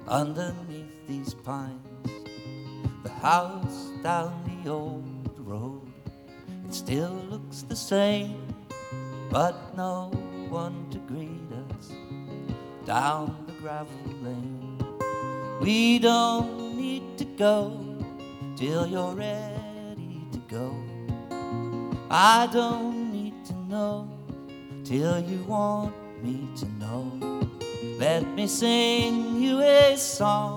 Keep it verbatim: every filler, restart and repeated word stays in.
underneath these pines. The house down the old road, it still looks the same, but no one to greet us down the gravel lane. We don't need to go till you're ready to go. I don't need to know till you want me to know. Let me sing you a song